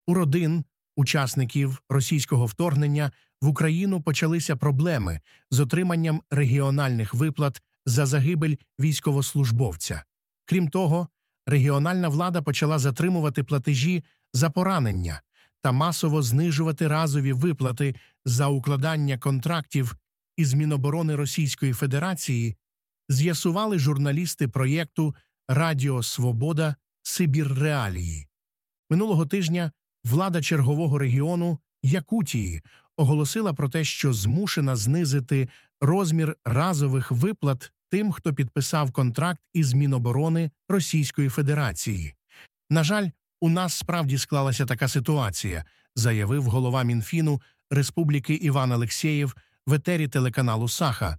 У родин учасників російського вторгнення в Україну почалися проблеми з отриманням регіональних виплат за загибель військовослужбовця. Крім того, регіональна влада почала затримувати платежі за поранення та масово знижувати разові виплати за укладання контрактів із Міноборони Російської Федерації, з'ясували журналісти проєкту «Радіо Свобода. Сибір Реалії». Минулого тижня влада чергового регіону Якутії оголосила про те, що змушена знизити розмір разових виплат тим, хто підписав контракт із Міноборони Російської Федерації. «На жаль, у нас справді склалася така ситуація», заявив голова Мінфіну Республіки Іван Алексєєв в етері телеканалу «Саха»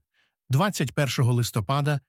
21 листопада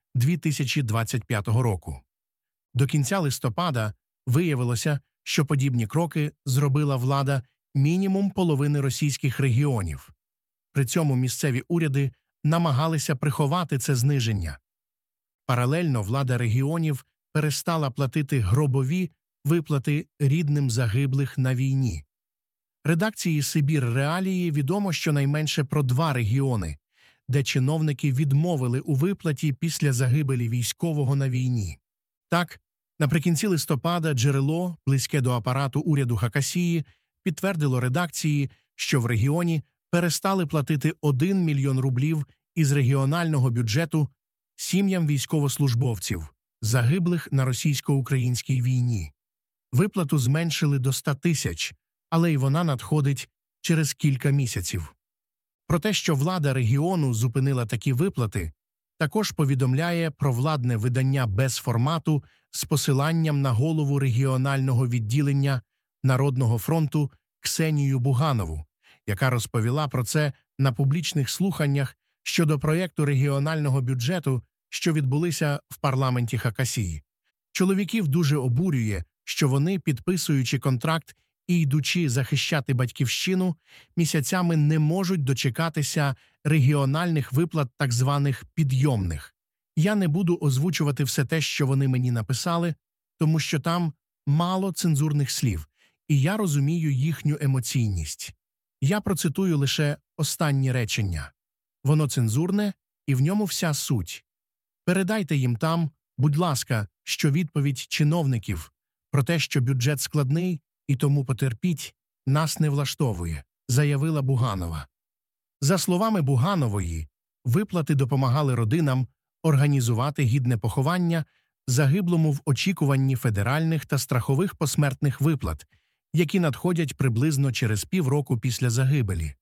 2025 року. До кінця листопада виявилося, що подібні кроки зробила влада мінімум половини російських регіонів. При цьому місцеві уряди намагалися приховати це зниження. Паралельно влада регіонів перестала платити гробові виплати рідним загиблих на війні. Редакції «Сибір Реалії» відомо щонайменше про 2 регіони, де чиновники відмовили у виплаті після загибелі військового на війні. Так, наприкінці листопада джерело, близьке до апарату уряду Хакасії, підтвердило редакції, що в регіоні перестали платити 1 мільйон рублів із регіонального бюджету сім'ям військовослужбовців, загиблих на російсько-українській війні. Виплату зменшили до 100 тисяч, але й вона надходить через кілька місяців. Про те, що влада регіону зупинила такі виплати, також повідомляє провладне видання «Без формату» з посиланням на голову регіонального відділення Народного фронту Ксенію Буганову, яка розповіла про це на публічних слуханнях щодо проєкту регіонального бюджету, що відбулися в парламенті Хакасії. Чоловіків дуже обурює, що вони, підписуючи контракт і йдучи захищати батьківщину, місяцями не можуть дочекатися регіональних виплат так званих «підйомних». Я не буду озвучувати все те, що вони мені написали, тому що там мало цензурних слів, і я розумію їхню емоційність. Я процитую лише останнє речення. Воно цензурне, і в ньому вся суть. Передайте їм там, будь ласка, що відповідь чиновників про те, що бюджет складний і тому потерпіть, нас не влаштовує, заявила Буганова. За словами Буганової, виплати допомагали родинам організувати гідне поховання загиблому в очікуванні федеральних та страхових посмертних виплат, які надходять приблизно через півроку після загибелі.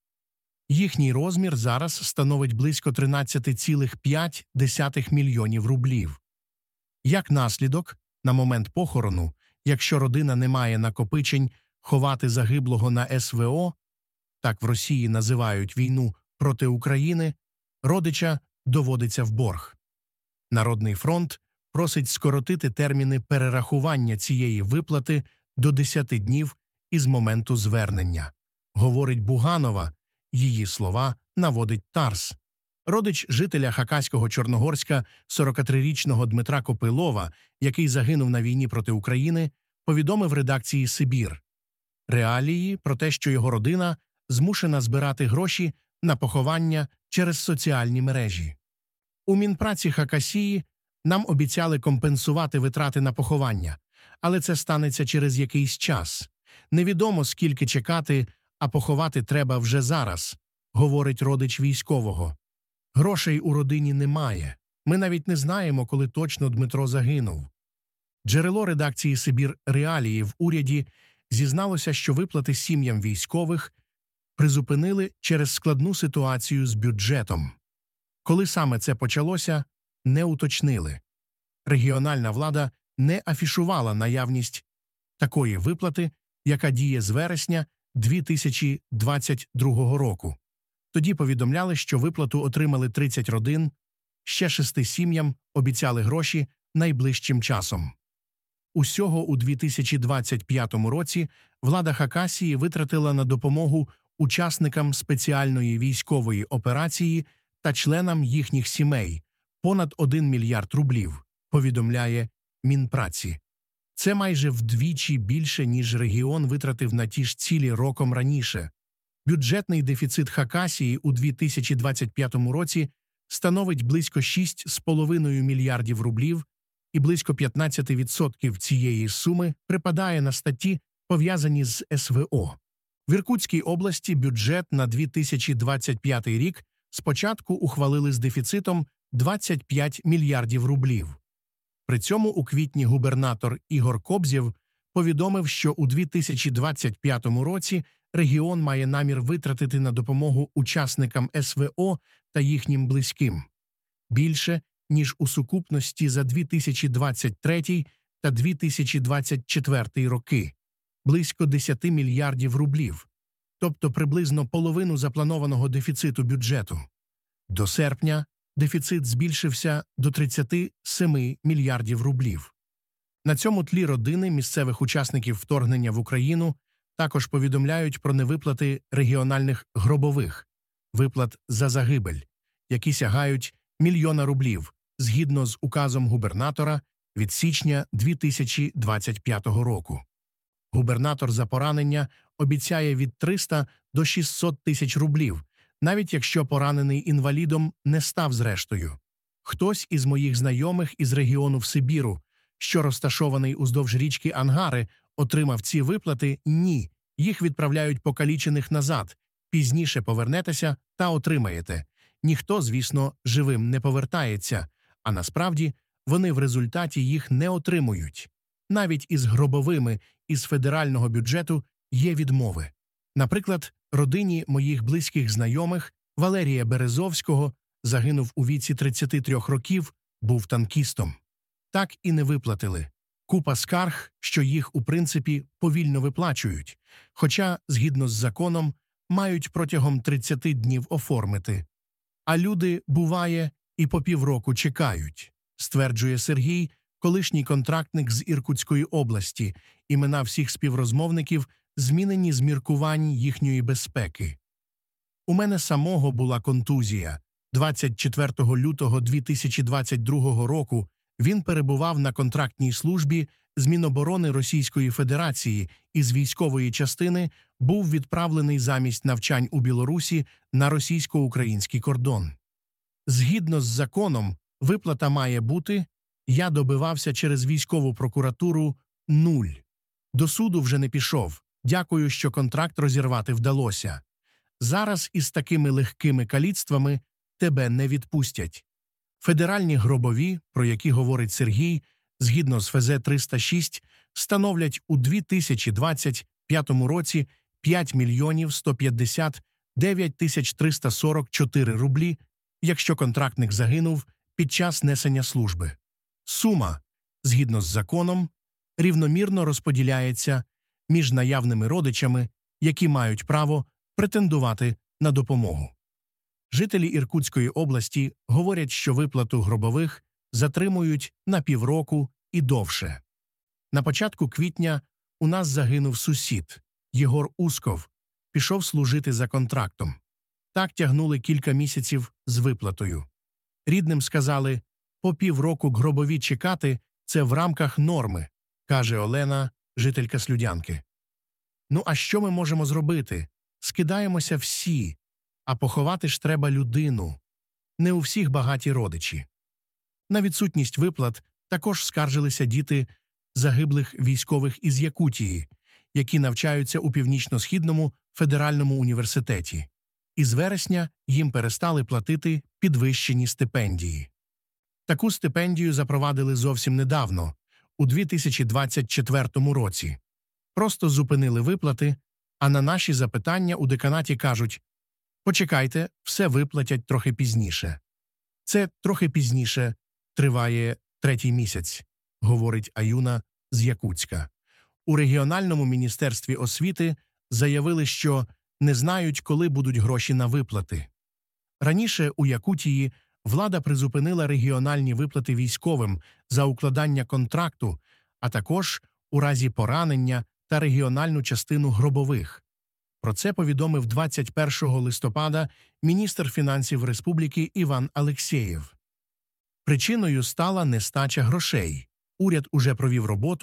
Їхній розмір зараз становить близько 13,5 мільйонів рублів. Як наслідок, на момент похорону, якщо родина не має накопичень ховати загиблого на СВО, так в Росії називають війну проти України, родича доводиться в борг. Народний фронт просить скоротити терміни перерахування цієї виплати до 10 днів із моменту звернення. Говорить Буганова, її слова наводить ТАРС. Родич жителя Хакаського Чорногорська 43-річного Дмитра Копилова, який загинув на війні проти України, повідомив редакції «Сибір Реалії» про те, що його родина змушена збирати гроші на поховання через соціальні мережі. У Мінпраці Хакасії нам обіцяли компенсувати витрати на поховання, але це станеться через якийсь час. Невідомо, скільки чекати, а поховати треба вже зараз, говорить родич військового. Грошей у родині немає. Ми навіть не знаємо, коли точно Дмитро загинув. Джерело редакції «Сибір Реалії» в уряді зізналося, що виплати сім'ям військових призупинили через складну ситуацію з бюджетом. Коли саме це почалося, не уточнили. Регіональна влада не афішувала наявність такої виплати, яка діє з вересня 2022 року. Тоді повідомляли, що виплату отримали 30 родин, ще 6 сім'ям обіцяли гроші найближчим часом. Усього у 2025 році влада Хакасії витратила на допомогу учасникам спеціальної військової операції та членам їхніх сімей понад 1 мільярд рублів, повідомляє Мінпраці. Це майже вдвічі більше, ніж регіон витратив на ті ж цілі роком раніше. Бюджетний дефіцит Хакасії у 2025 році становить близько 6,5 мільярдів рублів, і близько 15% цієї суми припадає на статті, пов'язані з СВО. В Іркутській області бюджет на 2025 рік спочатку ухвалили з дефіцитом 25 мільярдів рублів. При цьому у квітні губернатор Ігор Кобзєв повідомив, що у 2025 році регіон має намір витратити на допомогу учасникам СВО та їхнім близьким більше, ніж у сукупності за 2023 та 2024 роки – близько 10 мільярдів рублів, тобто приблизно половину запланованого дефіциту бюджету. До серпня дефіцит збільшився до 37 мільярдів рублів. На цьому тлі родини місцевих учасників вторгнення в Україну також повідомляють про невиплати регіональних гробових виплат за загибель, які сягають 1 мільйона рублів, згідно з указом губернатора від січня 2025 року. Губернатор за поранення обіцяє від 300 до 600 тисяч рублів, навіть якщо поранений інвалідом не став зрештою. Хтось із моїх знайомих із регіону в Сибіру, що розташований уздовж річки Ангари, отримав ці виплати? Ні. Їх відправляють покалічених назад. Пізніше повернетеся та отримаєте. Ніхто, звісно, живим не повертається, а насправді вони в результаті їх не отримують. Навіть із гробовими із федерального бюджету є відмови. Наприклад, родині моїх близьких знайомих Валерія Березовського загинув у віці 33 років, був танкістом. Так і не виплатили. Купа скарг, що їх, у принципі, повільно виплачують, хоча, згідно з законом, мають протягом 30 днів оформити. А люди, буває, і по півроку чекають, стверджує Сергій, колишній контрактник з Іркутської області. Імена всіх співрозмовників змінені з міркувань їхньої безпеки. У мене самого була контузія. 24 лютого 2022 року він перебував на контрактній службі з Міноборони Російської Федерації і з військової частини був відправлений замість навчань у Білорусі на російсько-український кордон. Згідно з законом, виплата має бути, я добивався через військову прокуратуру, 0. До суду вже не пішов, дякую, що контракт розірвати вдалося. Зараз із такими легкими каліцтвами тебе не відпустять. Федеральні гробові, про які говорить Сергій, згідно з ФЗ-306, становлять у 2025 році 5 мільйонів 159 тисяч 344 рублі, якщо контрактник загинув під час несення служби. Сума, згідно з законом, рівномірно розподіляється між наявними родичами, які мають право претендувати на допомогу. Жителі Іркутської області говорять, що виплату гробових затримують на півроку і довше. На початку квітня у нас загинув сусід, Єгор Усков, пішов служити за контрактом. Так тягнули кілька місяців з виплатою. Рідним сказали, по півроку гробові чекати – це в рамках норми, каже Олена, жителька Слюдянки. Ну а що ми можемо зробити? Скидаємося всі, а поховати ж треба людину. Не у всіх багаті родичі. На відсутність виплат також скаржилися діти загиблих військових із Якутії, які навчаються у Північно-Східному федеральному університеті. Із вересня їм перестали платити підвищені стипендії. Таку стипендію запровадили зовсім недавно, у 2024 році. Просто зупинили виплати, а на наші запитання у деканаті кажуть: «Почекайте, все виплатять трохи пізніше». Це трохи пізніше триває 3-й місяць, говорить Аюна з Якутська. У регіональному міністерстві освіти заявили, що не знають, коли будуть гроші на виплати. Раніше у Якутії влада призупинила регіональні виплати військовим за укладання контракту, а також у разі поранення та регіональну частину гробових. Про це повідомив 21 листопада міністр фінансів республіки Іван Алексєєв. Причиною стала нестача грошей. Уряд уже провів роботу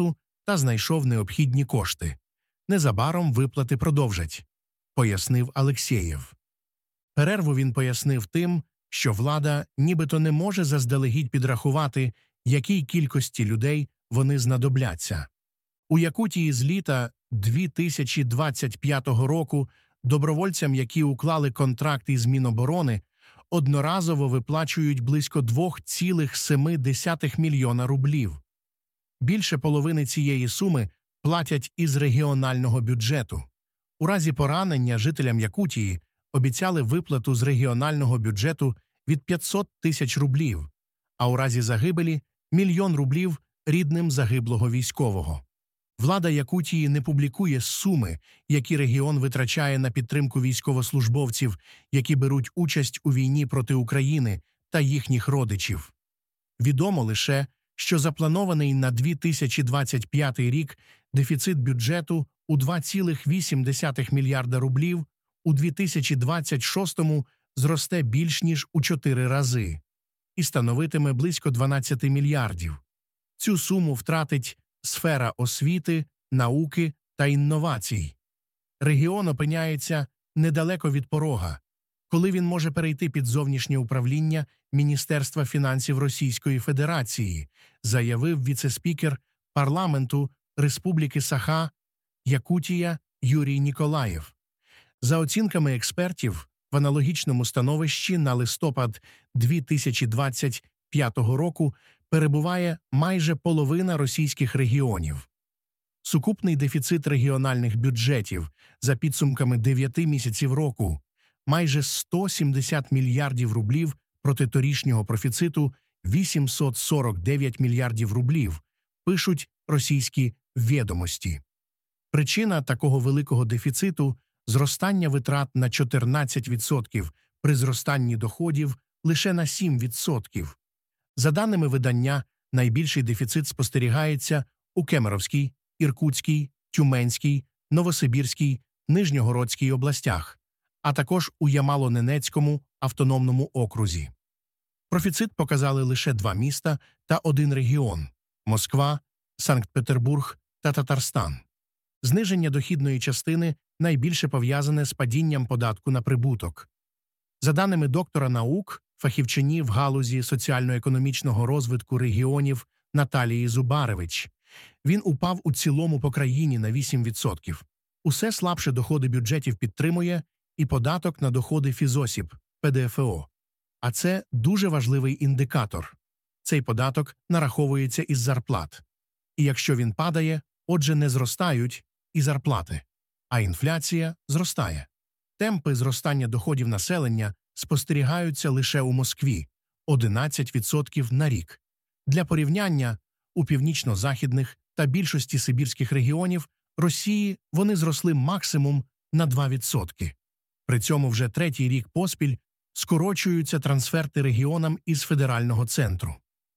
та знайшов необхідні кошти. Незабаром виплати продовжать, пояснив Алексєєв. Перерву він пояснив тим, що влада нібито не може заздалегідь підрахувати, якій кількості людей вони знадобляться. У Якутії з літа 2025 року добровольцям, які уклали контракт із Міноборони, одноразово виплачують близько 2,7 мільйона рублів. Більше половини цієї суми платять із регіонального бюджету. У разі поранення жителям Якутії обіцяли виплату з регіонального бюджету від 500 тисяч рублів, а у разі загибелі – 1 мільйон рублів рідним загиблого військового. Влада Якутії не публікує суми, які регіон витрачає на підтримку військовослужбовців, які беруть участь у війні проти України та їхніх родичів. Відомо лише, що запланований на 2025 рік дефіцит бюджету у 2,8 мільярда рублів, у 2026-му зросте більш ніж у 4 рази і становитиме близько 12 мільярдів. Цю суму втратить сфера освіти, науки та інновацій. Регіон опиняється недалеко від порога, коли він може перейти під зовнішнє управління Міністерства фінансів Російської Федерації, заявив віце-спікер парламенту Республіки Саха-Якутія Юрій Ніколаєв. За оцінками експертів, в аналогічному становищі на листопад 2025 року перебуває майже половина російських регіонів. Сукупний дефіцит регіональних бюджетів за підсумками 9 місяців року – майже 170 мільярдів рублів проти торішнього профіциту 849 мільярдів рублів, пишуть російські відомості. Причина такого великого дефіциту – зростання витрат на 14% при зростанні доходів лише на 7%. За даними видання, найбільший дефіцит спостерігається у Кемеровській, Іркутській, Тюменській, Новосибірській, Нижньогородській областях, а також у Ямало-Ненецькому автономному окрузі. Профіцит показали лише 2 міста та 1 регіон – Москва, Санкт-Петербург та Татарстан. Зниження дохідної частини найбільше пов'язане з падінням податку на прибуток. За даними доктора наук, фахівчині в галузі соціально-економічного розвитку регіонів Наталії Зубаревич, він упав у цілому по країні на 8%. Усе слабше доходи бюджетів підтримує і податок на доходи фізосіб – ПДФО. А це дуже важливий індикатор. Цей податок нараховується із зарплат. І якщо він падає, отже не зростають і зарплати, а інфляція зростає. Темпи зростання доходів населення спостерігаються лише у Москві – 11% на рік. Для порівняння, у північно-західних та більшості сибірських регіонів Росії вони зросли максимум на 2%. При цьому вже 3-й рік поспіль скорочуються трансферти регіонам із федерального центру.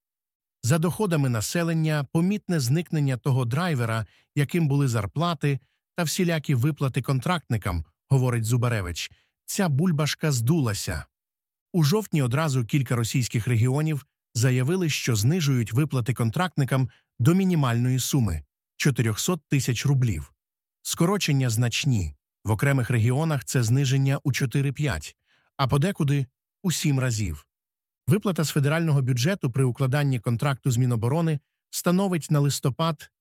За доходами населення помітне зникнення того драйвера, яким були зарплати та всілякі виплати контрактникам, говорить Зубаревич. Ця бульбашка здулася. У жовтні одразу кілька російських регіонів заявили, що знижують виплати контрактникам до мінімальної суми – 400 тисяч рублів. Скорочення значні. В окремих регіонах це зниження у 4-5, а подекуди – у 7 разів. Виплата з федерального бюджету при укладанні контракту з Міноборони становить на листопад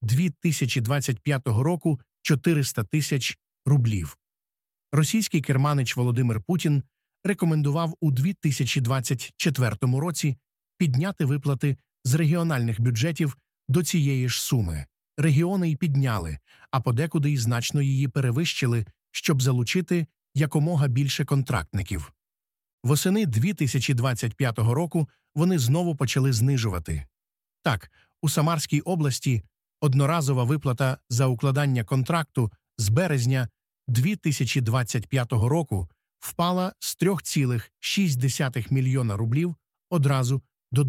2025 року 400 тисяч рублів. Російський керманич Володимир Путін рекомендував у 2024 році підняти виплати з регіональних бюджетів до цієї ж суми. Регіони й підняли, а подекуди й значно її перевищили, щоб залучити якомога більше контрактників. Восени 2025 року вони знову почали знижувати. Так, у Самарській області одноразова виплата за укладання контракту з березня 2025 року впала з 3,6 мільйона рублів одразу до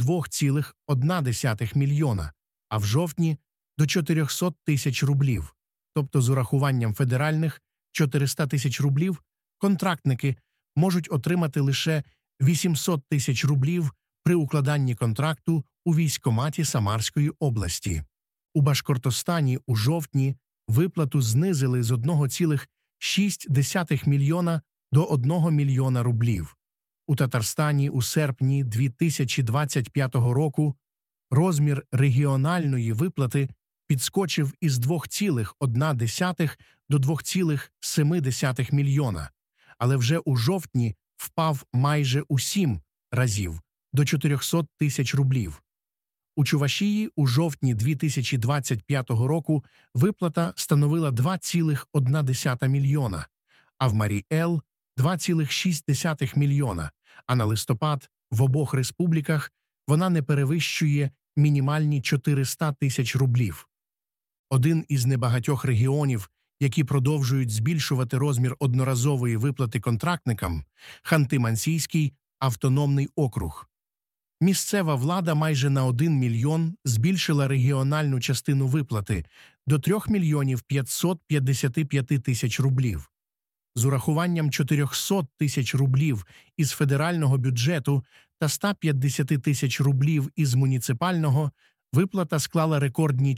2,1 мільйона, а в жовтні – до 400 тисяч рублів. Тобто з урахуванням федеральних 400 тисяч рублів контрактники можуть отримати лише 800 тисяч рублів при укладанні контракту у військкоматі Самарської області. У Башкортостані у жовтні виплату знизили з 1,6 мільйона до 1 мільйона рублів. У Татарстані у серпні 2025 року розмір регіональної виплати підскочив із 2,1 до 2,7 мільйона, але вже у жовтні впав майже у 7 разів – до 400 тисяч рублів. У Чувашії у жовтні 2025 року виплата становила 2,1 мільйона, а в Марі-Ел – 2,6 мільйона, а на листопад в обох республіках вона не перевищує мінімальні 400 тисяч рублів. Один із небагатьох регіонів, які продовжують збільшувати розмір одноразової виплати контрактникам – Ханти-Мансійський автономний округ. Місцева влада майже на 1 мільйон збільшила регіональну частину виплати до 3 мільйонів 555 тисяч рублів. З урахуванням 400 тисяч рублів із федерального бюджету та 150 тисяч рублів із муніципального виплата склала рекордні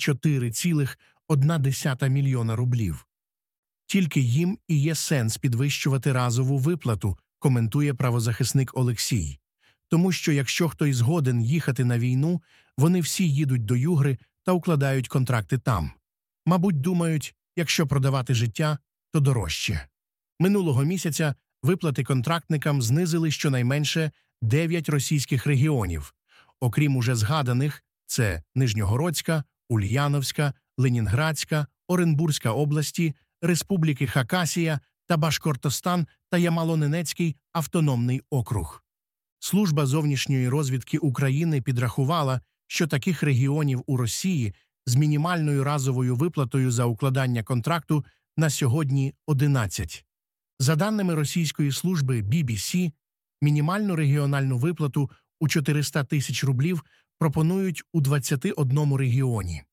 4,1 мільйона рублів. Тільки їм і є сенс підвищувати разову виплату, коментує правозахисник Олексій. Тому що якщо хтось згоден їхати на війну, вони всі їдуть до Югри та укладають контракти там. Мабуть, думають, якщо продавати життя, то дорожче. Минулого місяця виплати контрактникам знизили щонайменше 9 російських регіонів. Окрім уже згаданих, це Нижньогородська, Ульяновська, Ленінградська, Оренбурзька області, Республіки Хакасія та Башкортостан та Ямало-Ненецький автономний округ. Служба зовнішньої розвідки України підрахувала, що таких регіонів у Росії з мінімальною разовою виплатою за укладання контракту на сьогодні 11. За даними російської служби BBC, мінімальну регіональну виплату у 400 тисяч рублів пропонують у 21 регіоні.